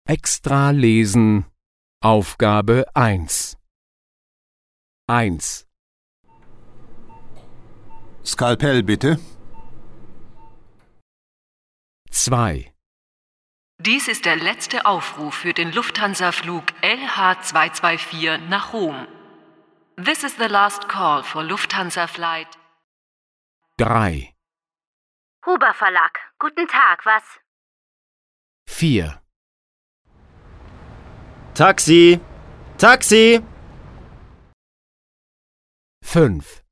Extra lesen. Aufgabe 1. 1, Skalpell bitte. 2, Dies ist der letzte Aufruf für den Lufthansa-Flug LH224 nach Rom. This is the last call for Lufthansa Flight. 3, Huber Verlag. Guten Tag, was? 4, Taxi! Taxi! 5,